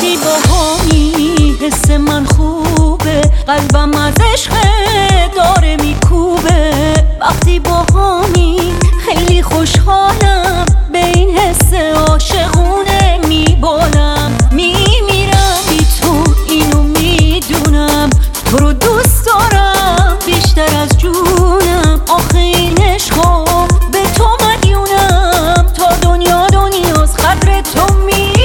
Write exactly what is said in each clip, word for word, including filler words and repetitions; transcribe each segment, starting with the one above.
وقتی باهامی حس من خوبه، قلبم از عشق داره میکوبه. وقتی باهامی خیلی خوشحالم، به این حس عاشقونه میبالم. میمیرم بی تو اینو میدونم، تو رو دوست دارم بیشتر از جونم. آخه این عشقو به تو مدیونم، تا دنیا دنیاست قدر تو میدونم.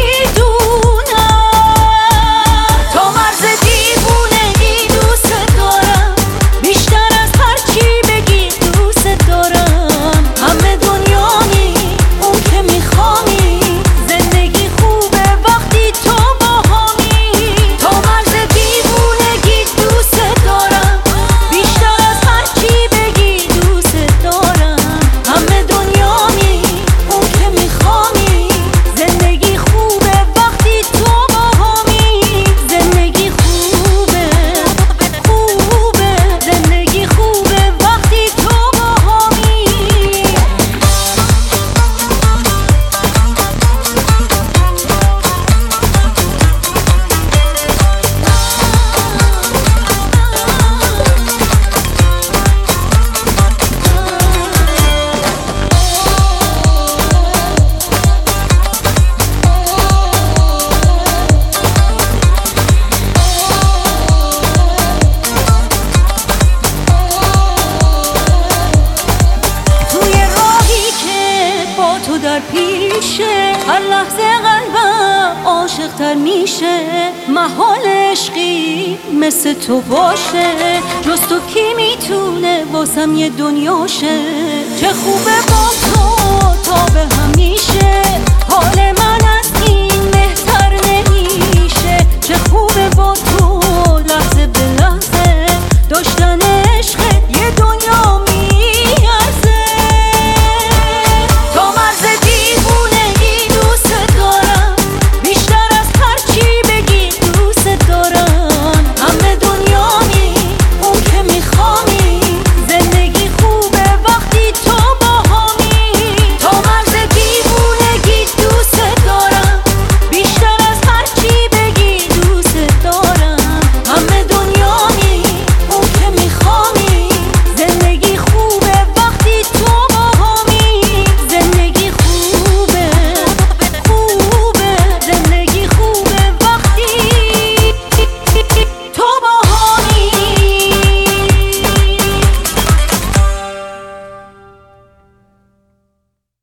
تا مرز دیوونگی دوست دارم، بیشتر از هر چی بگی دوست دارم. همه دنیایی اون که میخوانی، زندگی خوبه وقتی تو باهامی. تا مرز دیوونگی دوست دارم، بیشتر از هر چی بگی دوست دارم. همه دنیایی اون که میخوانی، زندگی خوبه وقتی تو باهامی. زندگی خوبه خوبه، زندگی خوبه وقتی تو باهامی. توی راهی که با تو در پیشه، هر لحظه قلبم عاشق‌تر میشه. محال عشقی مثل تو باشه، جز تو کی میتونه واسم یه دنیاشه. چه خوبه با تو تا به همیشه، حال من